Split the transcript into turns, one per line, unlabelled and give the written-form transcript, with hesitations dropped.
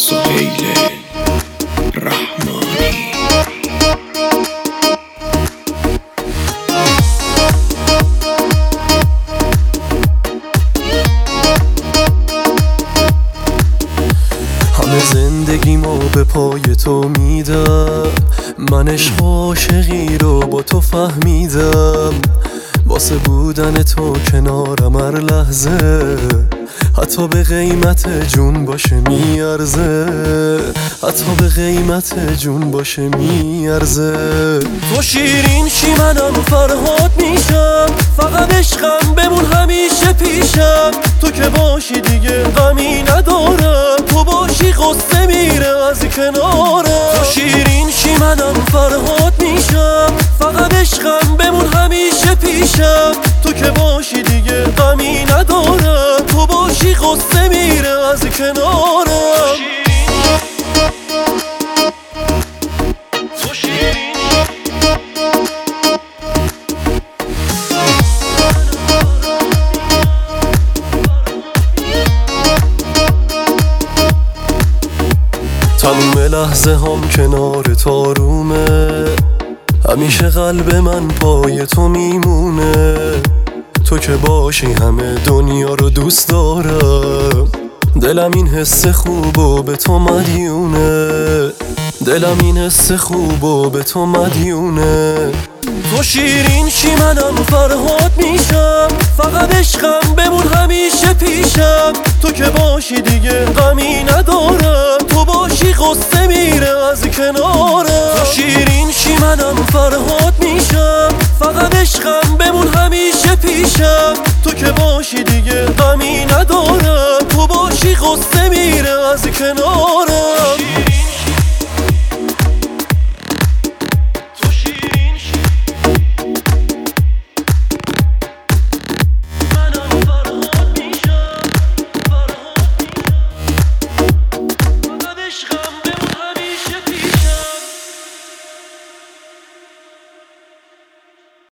سهیل رحمانی.
همه زندگیمو به پای تو میدم، من عشق و عاشقی رو با تو فهمیدم. واسه بودن تو کنارم هر لحظه، حتی به قیمت جون باشه میارزه، حتی به قیمت جون باشه میارزه. تو شیرین شی منم فرهاد میشم، فقط عشقم بمون همیشه پیشم. تو که باشی دیگه غمی ندارم، تو باشی قصه میره از کنارم. تو شیرین شی منم فرهاد میشم، فقط عشقم بمون همیشه پیشم. تو که باشی دیگه غمی ندارم، تو باشی قصه میره از کنارم. تموم لحظه هم کنار تو آرومه، همیشه قلب من پای تو میمونه. تو که باشی همه دنیا رو دوست دارم، دلم این حس خوبو به تو مدیونه، دلم این حس خوبو به تو مدیونه. تو شیرین شی منم فرهاد میشم، فقط عشقم بمون همیشه پیشم. تو که باشی دیگه غمی ندارم، تو باشی قصه میره از کنارم. تو شیرین شی منم فرهاد میشم، فقط عشقم بمون همیشه پیشم. تو که باشی دیگه غمی ندارم، تو باشی قصه میره از کنارم.